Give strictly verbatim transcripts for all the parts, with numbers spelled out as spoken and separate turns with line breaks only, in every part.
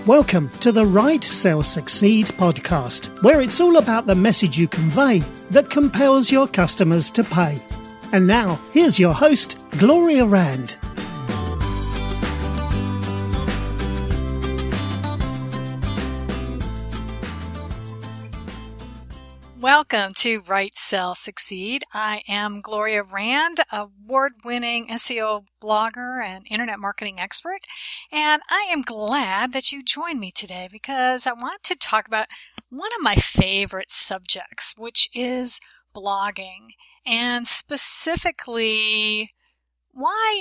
Welcome to the Write, Sell, Succeed podcast, where it's all about the message you convey that compels your customers to pay. And now, here's your host, Gloria Rand.
Welcome to Write, Sell, Succeed. I am Gloria Rand, award-winning S E O blogger and internet marketing expert, and I am glad that you joined me today because I want to talk about one of my favorite subjects, which is blogging, and specifically why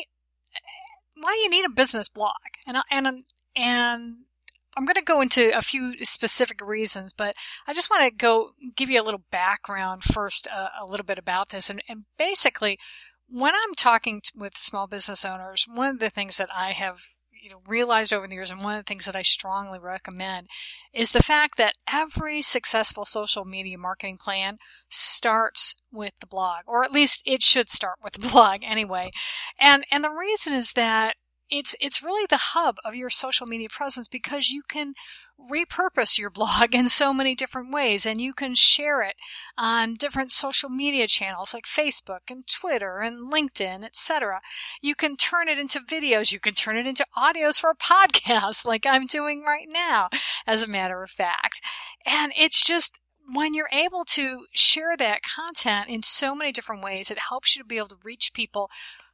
why you need a business blog. And and and I'm going to go into a few specific reasons, but I just want to go give you a little background first, uh, a little bit about this. And, and basically, when I'm talking t- with small business owners, one of the things that I have you know, realized over the years, and one of the things that I strongly recommend, is the fact that every successful social media marketing plan starts with the blog, or at least it should start with the blog anyway. And and the reason is that It's it's really the hub of your social media presence because you can repurpose your blog in so many different ways, and you can share it on different social media channels like Facebook and Twitter and LinkedIn, et cetera. You can turn it into videos. You can turn it into audios for a podcast like I'm doing right now, as a matter of fact. And it's just, when you're able to share that content in so many different ways, it helps you to be able to reach people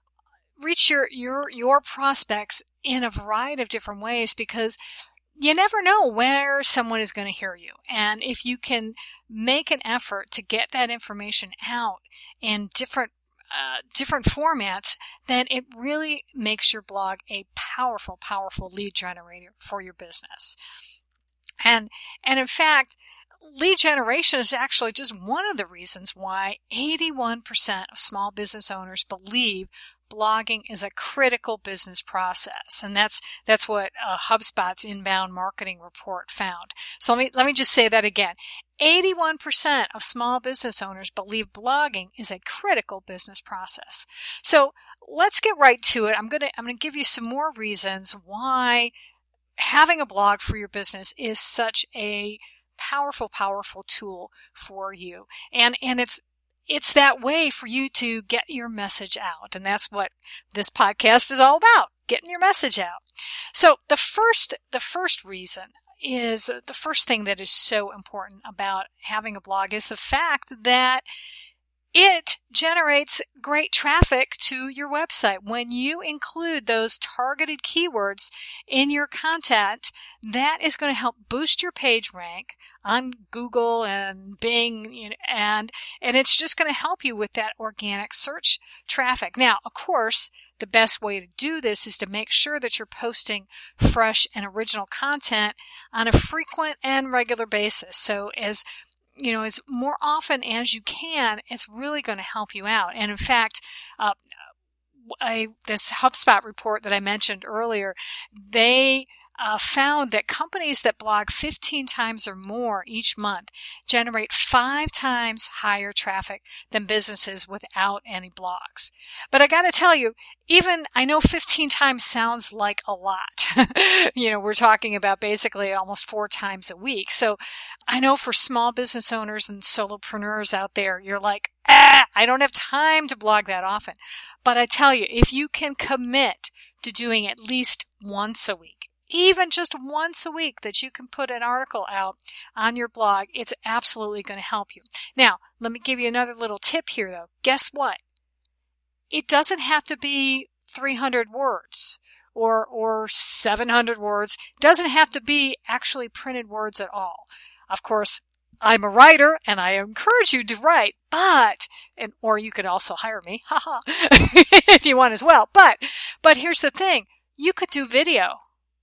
reach your, your, your prospects in a variety of different ways, because you never know where someone is going to hear you. And if you can make an effort to get that information out in different, uh, different formats, then it really makes your blog a powerful, powerful lead generator for your business. And, and in fact, lead generation is actually just one of the reasons why eighty-one percent of small business owners believe blogging is a critical business process, and that's that's what uh, HubSpot's inbound marketing report found. So let me let me just say that again. eighty-one percent of small business owners believe blogging is a critical business process. So let's get right to it. I'm gonna I'm gonna give you some more reasons why having a blog for your business is such a powerful, powerful tool for you, and and it's It's that way for you to get your message out. And that's what this podcast is all about, getting your message out. So the first, the first reason is, the first thing that is so important about having a blog is the fact that it generates great traffic to your website. When you include those targeted keywords in your content, that is going to help boost your page rank on Google and Bing, you know, and and it's just going to help you with that organic search traffic. Now, of course, the best way to do this is to make sure that you're posting fresh and original content on a frequent and regular basis. So as you know, as more often as you can, it's really going to help you out. And in fact, uh, I, this HubSpot report that I mentioned earlier, they uh, found that companies that blog fifteen times or more each month generate five times higher traffic than businesses without any blogs. But I got to tell you, even I know fifteen times sounds like a lot. You know, we're talking about basically almost four times a week. So I know for small business owners and solopreneurs out there, you're like, ah, I don't have time to blog that often. But I tell you, if you can commit to doing at least once a week, even just once a week that you can put an article out on your blog, it's absolutely going to help you. Now, let me give you another little tip here though. Guess what? It doesn't have to be three hundred words or, or seven hundred words. It doesn't have to be actually printed words at all. Of course, I'm a writer and I encourage you to write, but, and, or you could also hire me, haha, if you want as well. But, but here's the thing. You could do video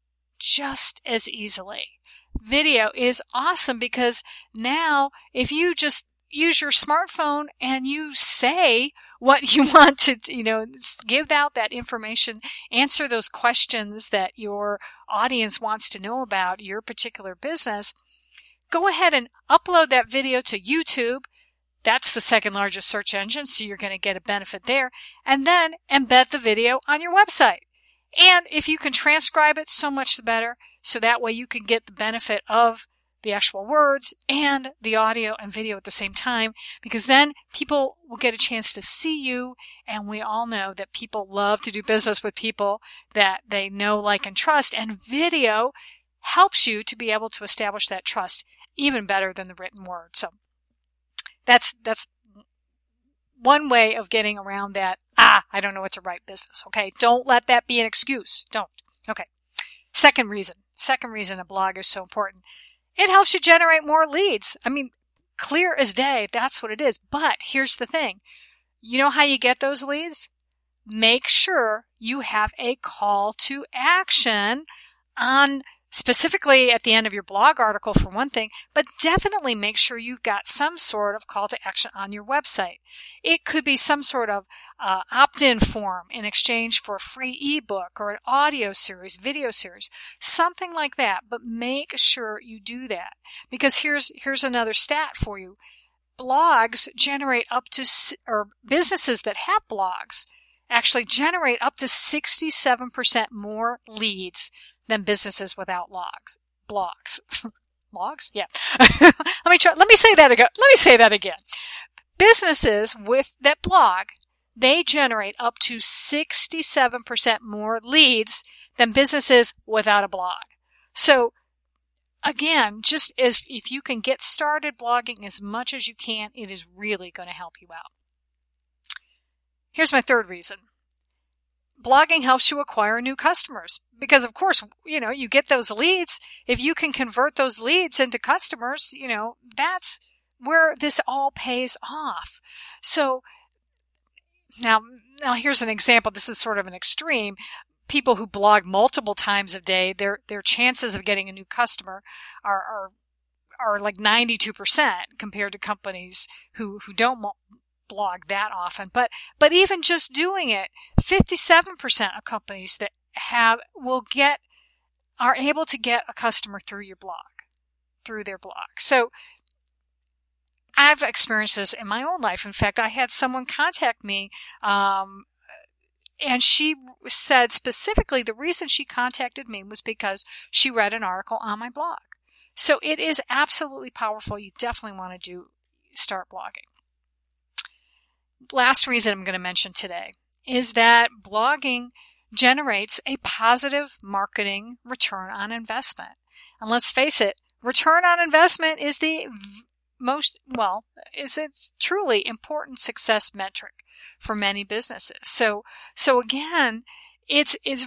just as easily. Video is awesome because now if you just use your smartphone and you say what you want to, you know, give out that information, answer those questions that your audience wants to know about your particular business, go ahead and upload that video to YouTube. That's the second largest search engine, so you're going to get a benefit there. And then embed the video on your website. And if you can transcribe it, so much the better. So that way you can get the benefit of the actual words and the audio and video at the same time, because then people will get a chance to see you. And we all know that people love to do business with people that they know, like, and trust. And video helps you to be able to establish that trust even better than the written word. So that's, that's one way of getting around that. Ah, I don't know what to write business. Okay. Don't let that be an excuse. Don't. Okay. Second reason, second reason a blog is so important. It helps you generate more leads. I mean, clear as day, that's what it is. But here's the thing. You know how you get those leads? Make sure you have a call to action on, specifically at the end of your blog article for one thing, but definitely make sure you've got some sort of call to action on your website. It could be some sort of uh, opt-in form in exchange for a free ebook or an audio series, video series, something like that. But make sure you do that, because here's here's another stat for you. Blogs generate up to, or businesses that have blogs actually generate up to sixty-seven percent more leads than businesses without logs, blogs. Blogs? Yeah. let me try, let me say that again. Let me say that again. Businesses with that blog, they generate up to sixty-seven percent more leads than businesses without a blog. So again, just as if you can get started blogging as much as you can, it is really going to help you out. Here's my third reason. Blogging helps you acquire new customers, because of course, you know, you get those leads. If you can convert those leads into customers, you know, that's where this all pays off. So now, now here's an example. This is sort of an extreme. People who blog multiple times a day, their, their chances of getting a new customer are, are, are like ninety-two percent compared to companies who, who don't blog that often. But, but even just doing it, fifty-seven percent of companies that have, will get, are able to get a customer through your blog, through their blog. So I've experienced this in my own life. In fact, I had someone contact me, um, and she said specifically the reason she contacted me was because she read an article on my blog. So it is absolutely powerful. You definitely want to do, start blogging. Last reason I'm going to mention today is that blogging generates a positive marketing return on investment. And let's face it, return on investment is the most, well, is it's truly important success metric for many businesses. So, so again, it's, it's,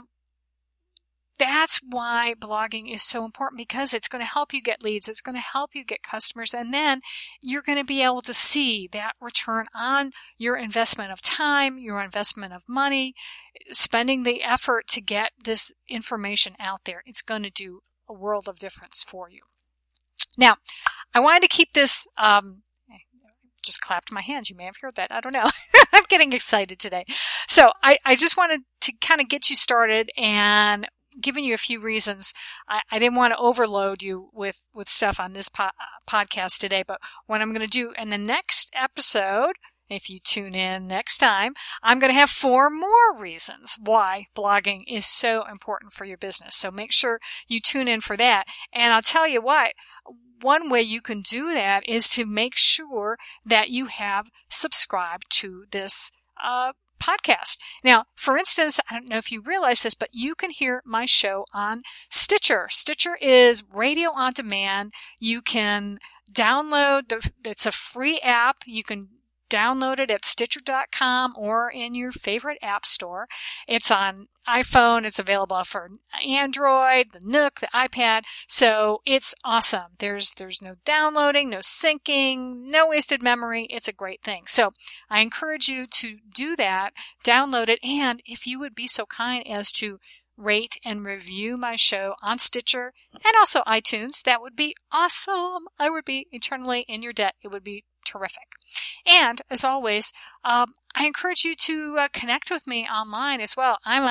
that's why blogging is so important, because it's going to help you get leads. It's going to help you get customers. And then you're going to be able to see that return on your investment of time, your investment of money, spending the effort to get this information out there. It's going to do a world of difference for you. Now, I wanted to keep this, um, just clapped my hands. You may have heard that. I don't know. I'm getting excited today. So I, I just wanted to kind of get you started and giving you a few reasons. I, I didn't want to overload you with, with stuff on this po- podcast today, but what I'm going to do in the next episode, if you tune in next time, I'm going to have four more reasons why blogging is so important for your business. So make sure you tune in for that. And I'll tell you what, one way you can do that is to make sure that you have subscribed to this uh, podcast. Now, for instance, I don't know if you realize this, but you can hear my show on Stitcher. Stitcher is radio on demand. You can download, the, it's a free app. You can download it at Stitcher dot com or in your favorite app store. It's on iPhone. It's available for Android, the Nook, the iPad. So it's awesome. There's, there's no downloading, no syncing, no wasted memory. It's a great thing. So I encourage you to do that, download it. And if you would be so kind as to rate and review my show on Stitcher and also iTunes, that would be awesome. I would be eternally in your debt. It would be terrific. And as always, um, I encourage you to uh, connect with me online as well. I'm on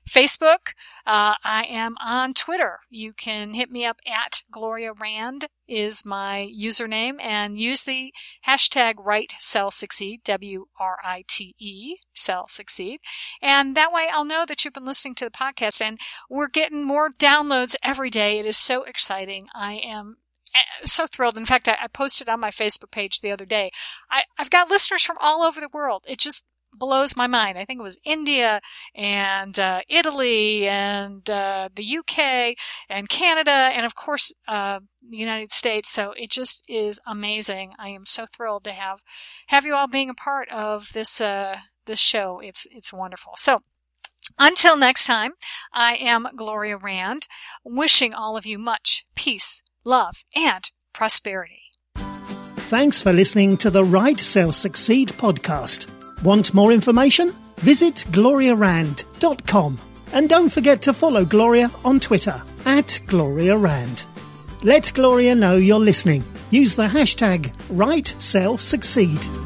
Facebook. Uh, I am on Twitter. You can hit me up at Gloria Rand is my username, and use the hashtag Write Sell Succeed, W R I T E, Sell Succeed. And that way I'll know that you've been listening to the podcast, and we're getting more downloads every day. It is so exciting. I am so thrilled. In fact, I, I posted on my Facebook page the other day. I, I've got listeners from all over the world. It just blows my mind. I think it was India and uh, Italy and uh, the U K and Canada and, of course, uh, the United States. So it just is amazing. I am so thrilled to have have you all being a part of this uh, this show. It's it's wonderful. So until next time, I am Gloria Rand, wishing all of you much peace, love, and prosperity.
Thanks for listening to the Write Sell Succeed podcast. Want more information? Visit gloria rand dot com. And don't forget to follow Gloria on Twitter at Gloria Rand. Let Gloria know you're listening. Use the hashtag Write Sell Succeed.